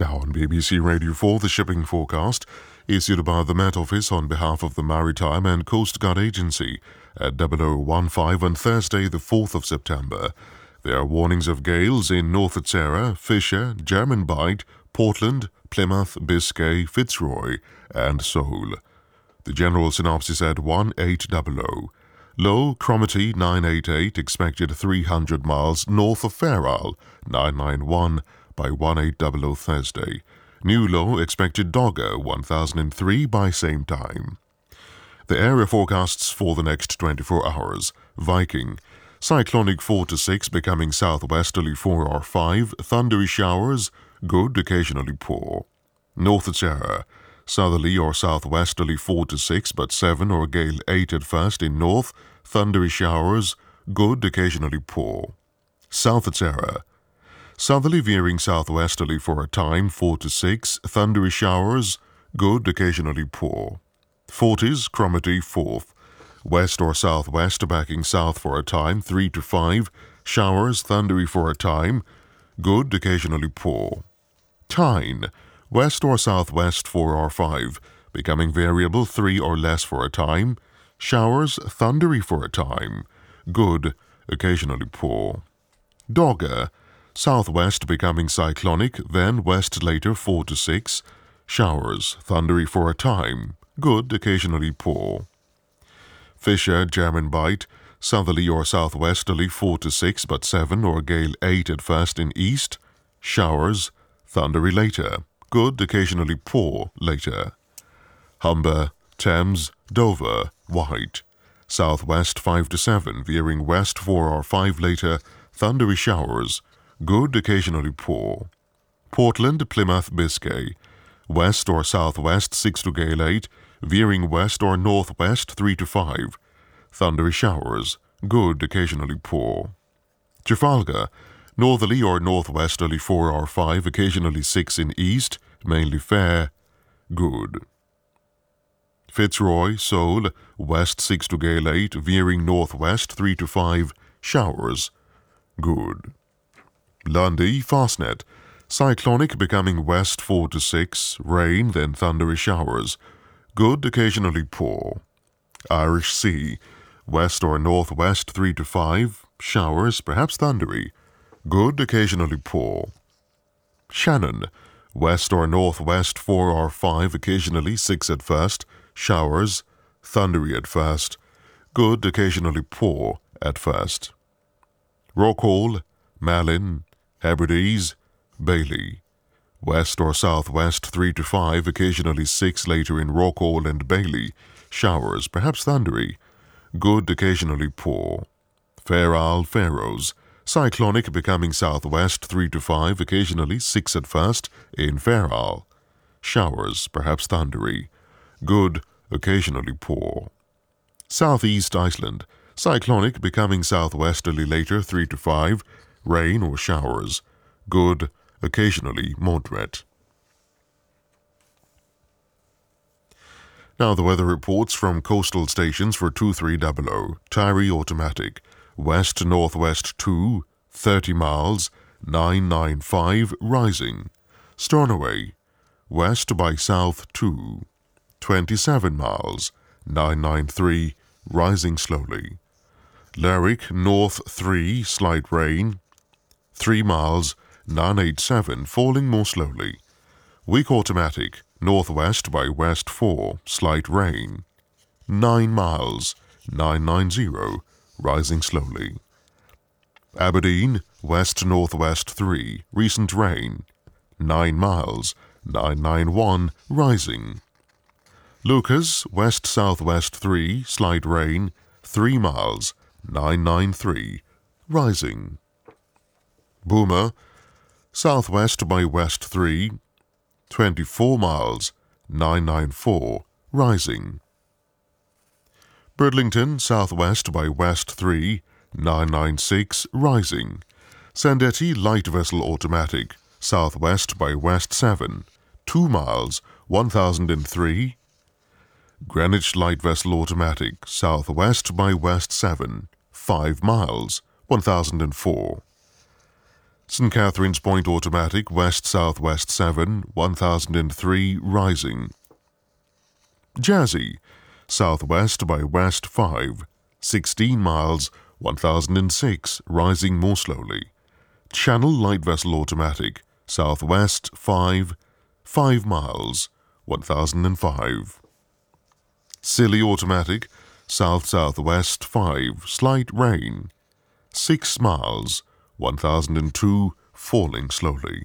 Now on BBC Radio 4, the shipping forecast issued by the Met Office on behalf of the Maritime and Coast Guard Agency at 0015 on Thursday, the 4th of September. There are warnings of gales in North Sarah, Fisher, German Bight, Portland, Plymouth, Biscay, Fitzroy, and Seoul. The general synopsis at 1800. Low Cromarty 988 expected 300 miles north of Fairall 991 by 1800 Thursday. New low expected Dogger 1003 by same time. The area forecasts for the next 24 hours. Viking. Cyclonic 4 to 6 becoming southwesterly 4 or 5. Thundery showers. Good, occasionally poor. North Sarah. Southerly or southwesterly 4 to 6 but 7 or gale 8 at first in north. Thundery showers. Good, occasionally poor. South Sarah. Southerly veering southwesterly for a time 4 to 6. Thundery showers. Good, occasionally poor. Forties, Cromarty 4th. West or southwest backing south for a time 3 to 5. Showers, thundery for a time. Good, occasionally poor. Tyne. West or southwest 4 or 5. Becoming variable 3 or less for a time. Showers, thundery for a time. Good, occasionally poor. Dogger. Southwest becoming cyclonic, then west later 4 to 6. Showers, thundery for a time. Good, occasionally poor. Fisher, German Bight. Southerly or southwesterly 4 to 6 but 7 or gale 8 at first in east. Showers, thundery later. Good, occasionally poor later. Humber, Thames, Dover, White. Southwest 5 to 7, veering west 4 or 5 later. Thundery showers. Good, occasionally poor. Portland, Plymouth, Biscay. West or southwest 6 to gale 8. Veering west or northwest 3 to 5. Thundery showers. Good, occasionally poor. Trafalgar. Northerly or northwesterly 4 or 5, occasionally 6 in east, mainly fair. Good. Fitzroy, Seoul. West 6 to gale 8. Veering northwest 3 to 5. Showers. Good. Lundy, Fastnet. Cyclonic becoming west 4 to 6. Rain, then thundery showers. Good, occasionally poor. Irish Sea. West or northwest 3 to 5. Showers, perhaps thundery. Good, occasionally poor. Shannon. West or northwest 4 or 5, occasionally 6 at first. Showers, thundery at first. Good, occasionally poor at first. Rockhall, Malin, Hebrides, Bailey. West or southwest 3 to 5, occasionally 6 later in Rockhall and Bailey. Showers, perhaps thundery. Good, occasionally poor. Fairall, Faroes. Cyclonic becoming southwest 3 to 5, occasionally 6 at first in Fairall. Showers, perhaps thundery. Good, occasionally poor. Southeast Iceland. Cyclonic becoming southwesterly later 3 to 5. Rain or showers. Good, occasionally moderate. Now the weather reports from coastal stations for 2300. Tyree automatic. West-northwest 2, 30 miles, 995, rising. Stornoway. West by south 2, 27 miles, 993, rising slowly. Lerwick, north 3, slight rain. 3 miles, 987, falling more slowly. Weak automatic, northwest by west 4, slight rain. 9 miles, 990, rising slowly. Aberdeen, west-northwest 3, recent rain. 9 miles, 991, rising. Lucas, west-southwest 3, slight rain. 3 miles, 993, rising. Boomer, southwest by west 3, 24 miles, 994, rising. Bridlington, southwest by west 3, 996, rising. Sandetti, light vessel automatic, southwest by west 7, 2 miles, 1003. Greenwich, light vessel automatic, southwest by west 7, 5 miles, 1004. St. Catherine's Point Automatic, west-southwest 7, 1003, rising. Jazzy, southwest by west 5, 16 miles, 1006, rising more slowly. Channel Light Vessel Automatic, southwest 5, 5 miles, 1005. Scilly Automatic, south-southwest 5, slight rain, 6 miles, 1002, falling slowly.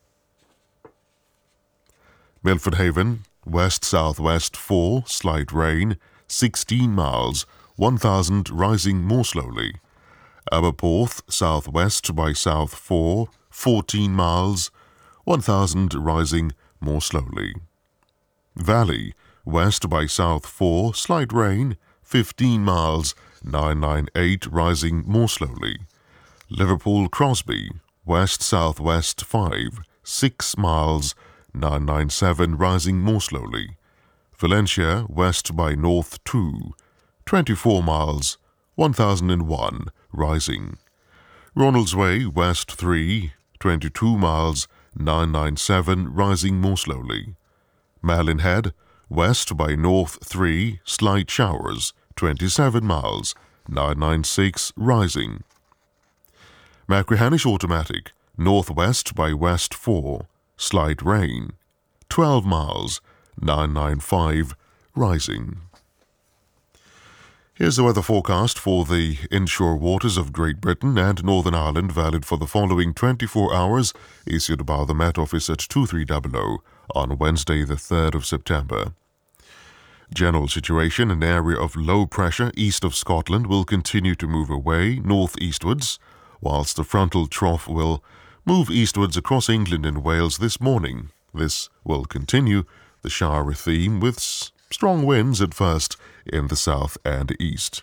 Milford Haven, west-southwest 4, slight rain, 16 miles, 1000, rising more slowly. Aberporth, southwest by south 4, 14 miles, 1000, rising more slowly. Valley, west by south 4, slight rain, 15 miles, 998, rising more slowly. Liverpool Crosby, west-southwest 5, 6 miles, 997, rising more slowly. Valencia, west by north 2, 24 miles, 1001, rising. Ronaldsway, west 3, 22 miles, 997, rising more slowly. Malin Head, west by north 3, slight showers, 27 miles, 996, rising. Machrihanish Automatic, northwest by west 4, slight rain, 12 miles, 995, rising. Here's the weather forecast for the inshore waters of Great Britain and Northern Ireland, valid for the following 24 hours, issued by the Met Office at 2300 on Wednesday, the 3rd of September. General situation: an area of low pressure east of Scotland will continue to move away northeastwards, whilst the frontal trough will move eastwards across England and Wales this morning. This will continue the showery theme with strong winds at first in the south and east.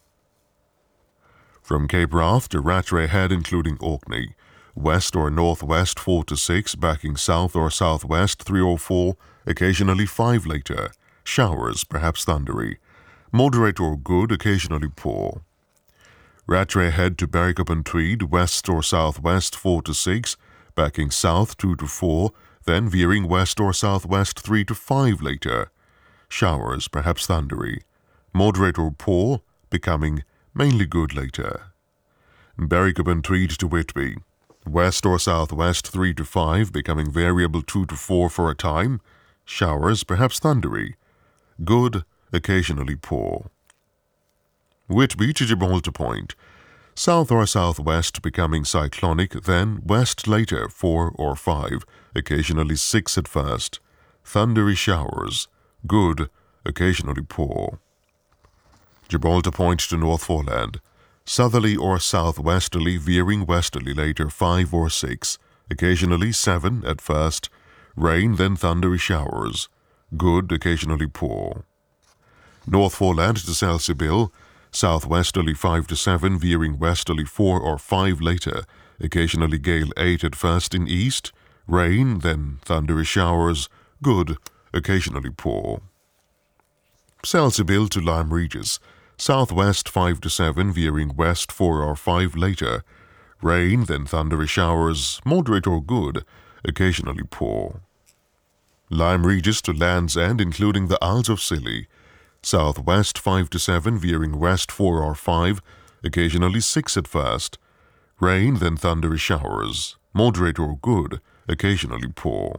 From Cape Wrath to Rattray Head, including Orkney, west or northwest 4 to 6, backing south or southwest 3 or 4, occasionally 5 later. Showers, perhaps thundery. Moderate or good, occasionally poor. Rattray Head to Berwick upon Tweed, west or southwest 4 to 6, backing south 2 to 4, then veering west or southwest 3 to 5 later. Showers, perhaps thundery. Moderate or poor, becoming mainly good later. Berwick upon Tweed to Whitby, west or southwest 3 to 5, becoming variable 2 to 4 for a time. Showers, perhaps thundery. Good, occasionally poor. Whitby to Gibraltar Point, south or southwest becoming cyclonic, then west later 4 or 5, occasionally 6 at first. Thundery showers, good, occasionally poor. Gibraltar Point to North Foreland, southerly or southwesterly, veering westerly later 5 or 6, occasionally 7 at first. Rain, then thundery showers, good, occasionally poor. North Foreland to Selseybill, southwesterly 5 to 7, veering westerly 4 or 5 later, occasionally gale 8 at first in east. Rain, then thundery showers, good, occasionally poor. Selseybill to Lyme Regis, southwest 5 to 7, veering west 4 or 5 later. Rain, then thundery showers, moderate or good, occasionally poor. Lyme Regis to Land's End, including the Isles of Scilly, southwest 5 to 7, veering west 4 or 5, occasionally 6 at first. Rain, then thundery showers, moderate or good, occasionally poor.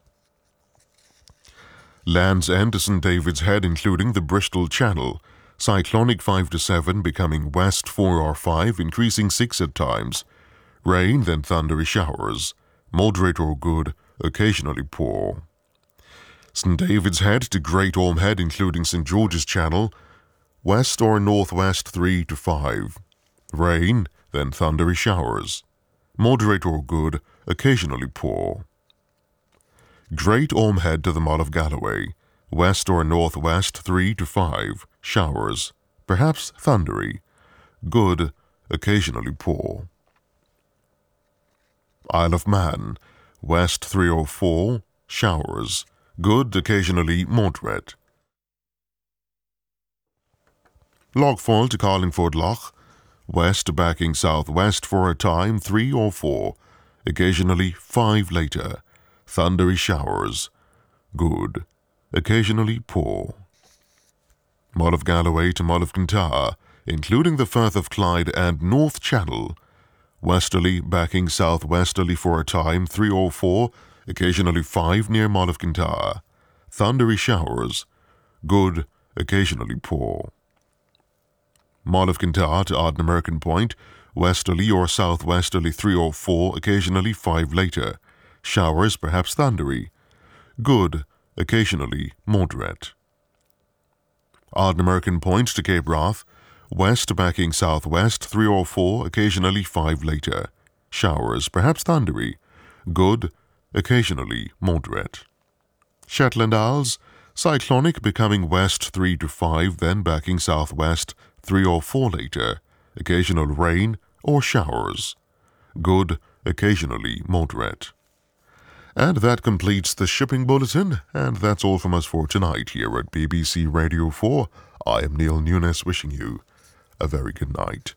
Land's End to St. David's Head, including the Bristol Channel, cyclonic 5 to 7, becoming west 4 or 5, increasing 6 at times. Rain, then thundery showers, moderate or good, occasionally poor. St. David's Head to Great Orme Head, including St. George's Channel, west or northwest 3 to 5. Rain, then thundery showers, moderate or good, occasionally poor. Great Orme Head to the Mull of Galloway, west or northwest 3 to 5, showers, perhaps thundery, good, occasionally poor. Isle of Man, west 304, showers, good, occasionally moderate. Lochfoyle to Carlingford Loch, west backing southwest for a time 3 or 4, occasionally 5 later. Thundery showers. Good, occasionally poor. Mull of Galloway to Mull of Kintyre, including the Firth of Clyde and North Channel. Westerly backing southwesterly for a time, 3 or 4, occasionally 5 near Mull of Kintyre. Thundery showers. Good, occasionally poor. Mull of Kintyre to Ardnamurchan Point, westerly or southwesterly 3 or 4, occasionally 5 later. Showers, perhaps thundery. Good, occasionally moderate. Ardnamurchan Point to Cape Wrath, west backing southwest 3 or 4, occasionally 5 later. Showers, perhaps thundery. Good, occasionally moderate. Shetland Isles, cyclonic becoming west 3 to 5, then backing southwest 3 or 4 later. Occasional rain or showers. Good, occasionally moderate. And that completes the shipping bulletin, and that's all from us for tonight here at BBC Radio 4. I am Neil Nunes, wishing you a very good night.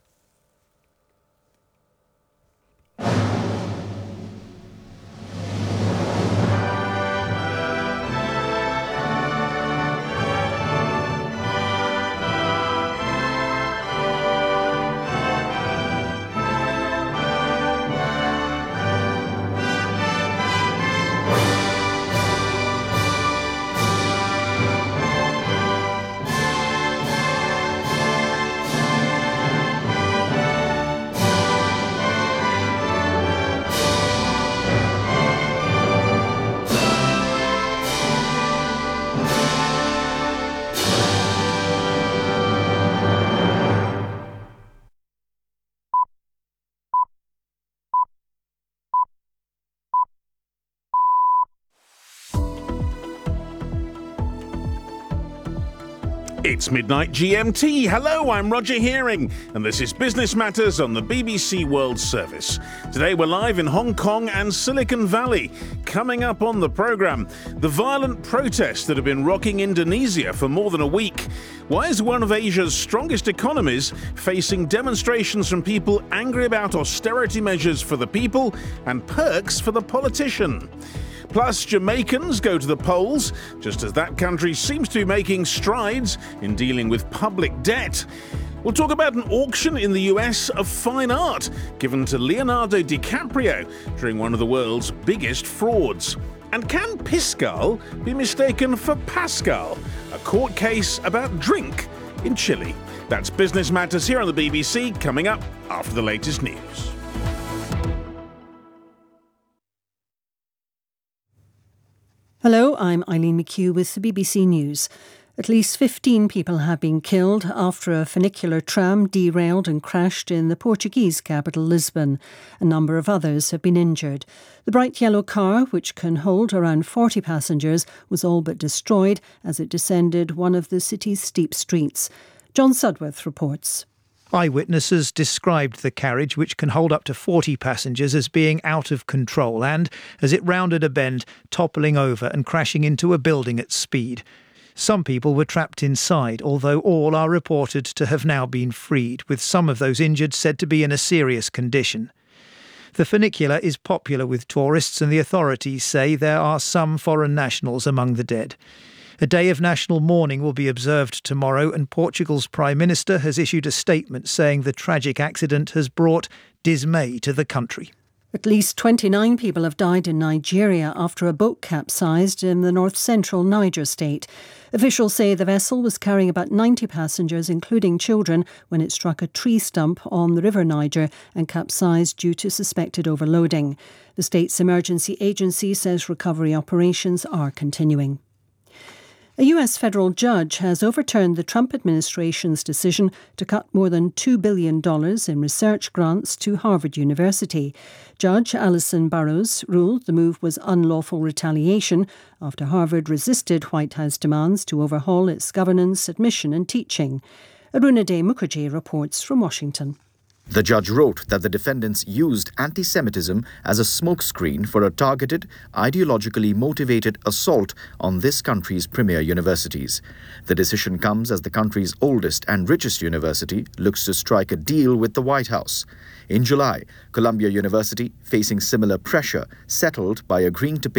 It's midnight GMT. Hello, I'm Roger Hearing, and this is Business Matters on the BBC World Service. Today we're live in Hong Kong and Silicon Valley. Coming up on the programme, the violent protests that have been rocking Indonesia for more than a week. Why is one of Asia's strongest economies facing demonstrations from people angry about austerity measures for the people and perks for the politician? Plus, Jamaicans go to the polls, just as that country seems to be making strides in dealing with public debt. We'll talk about an auction in the US of fine art given to Leonardo DiCaprio during one of the world's biggest frauds. And can Piscal be mistaken for Pascal? A court case about drink in Chile. That's Business Matters here on the BBC, coming up after the latest news. Hello, I'm Eileen McHugh with the BBC News. At least 15 people have been killed after a funicular tram derailed and crashed in the Portuguese capital Lisbon. A number of others have been injured. The bright yellow car, which can hold around 40 passengers, was all but destroyed as it descended one of the city's steep streets. John Sudworth reports. Eyewitnesses described the carriage, which can hold up to 40 passengers, as being out of control and, as it rounded a bend, toppling over and crashing into a building at speed. Some people were trapped inside, although all are reported to have now been freed, with some of those injured said to be in a serious condition. The funicular is popular with tourists, and the authorities say there are some foreign nationals among the dead. A day of national mourning will be observed tomorrow, and Portugal's Prime Minister has issued a statement saying the tragic accident has brought dismay to the country. At least 29 people have died in Nigeria after a boat capsized in the north-central Niger state. Officials say the vessel was carrying about 90 passengers, including children, when it struck a tree stump on the River Niger and capsized due to suspected overloading. The state's emergency agency says recovery operations are continuing. A US federal judge has overturned the Trump administration's decision to cut more than $2 billion in research grants to Harvard University. Judge Alison Burroughs ruled the move was unlawful retaliation after Harvard resisted White House demands to overhaul its governance, admission and teaching. Arunade Mukherjee reports from Washington. The judge wrote that the defendants used anti-Semitism as a smokescreen for a targeted, ideologically motivated assault on this country's premier universities. The decision comes as the country's oldest and richest university looks to strike a deal with the White House. In July, Columbia University, facing similar pressure, settled by agreeing to pay